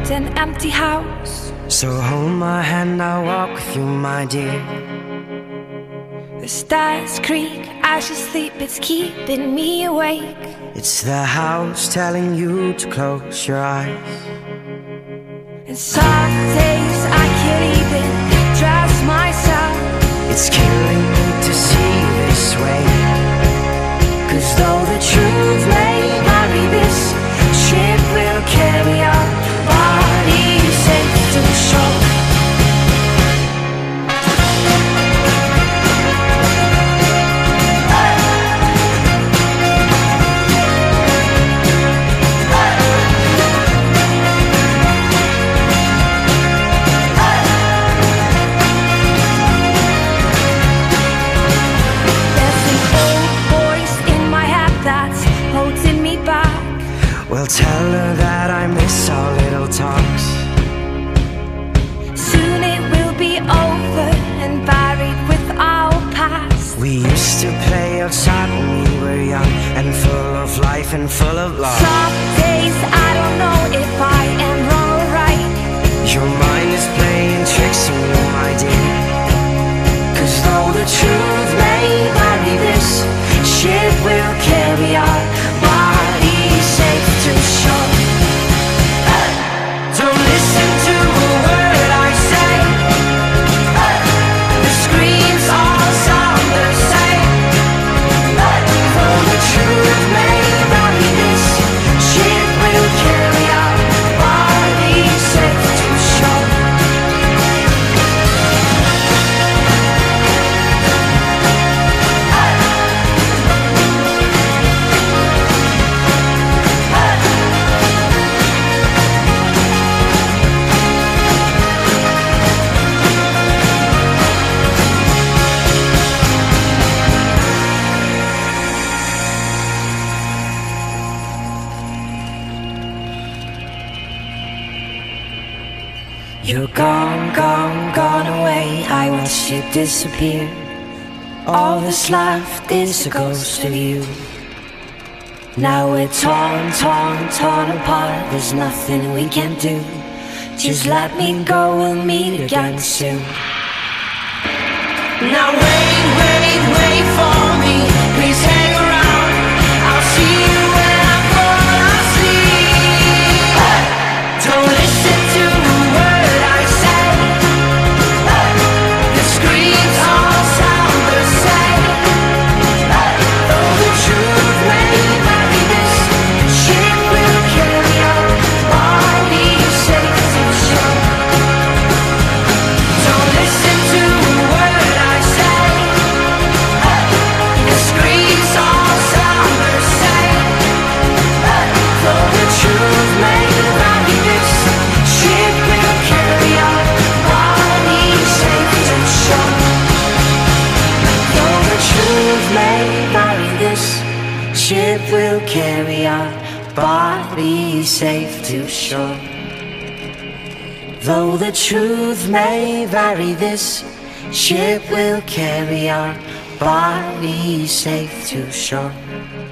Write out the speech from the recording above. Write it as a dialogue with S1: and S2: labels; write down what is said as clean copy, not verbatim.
S1: an empty house.
S2: So hold my hand, I'll walk with you, my dear.
S1: The stars creak as you sleep, it's keeping me awake.
S2: It's the house telling you to close your eyes.
S1: And some days I can't even trust myself.
S2: It's killing me to see you this way. 'Cause though the truth may vary, this ship will carry our bodies safe to shore. Well, tell her that I miss our little talks.
S1: Soon it will be over and buried with our past.
S2: We used to play outside when we were young, and full of life and full of love.
S1: Some days I don't know if I am wrong or right.
S2: Your mind is playing tricks on you, my dear. 'Cause though the truth may vary, this ship will carry our bodies safe to shore. Don't listen to a word I say. The screams all sound the same. Though the truth may vary, this ship will carry our bodies safe to shore. You're gone, gone, gone away. I watched you disappear. All that's left is a ghost of you. Now we're torn, torn, torn apart. There's nothing we can do. Just let me go, we'll meet again soon. Now wait, wait, wait for me. Please hang around. I'll see you when I fall asleep. Don't listen to a word I say. The screams all sound the same. Though the truth may vary, this ship will carry our bodies safe to shore. Don't listen to a word I say. The screams all sound the same. Though the truth may vary, this ship will carry our bodies safe to shore. Though the truth may vary, this ship will carry our bodies safe to shore. Though the truth may vary, this ship will carry our bodies safe to shore.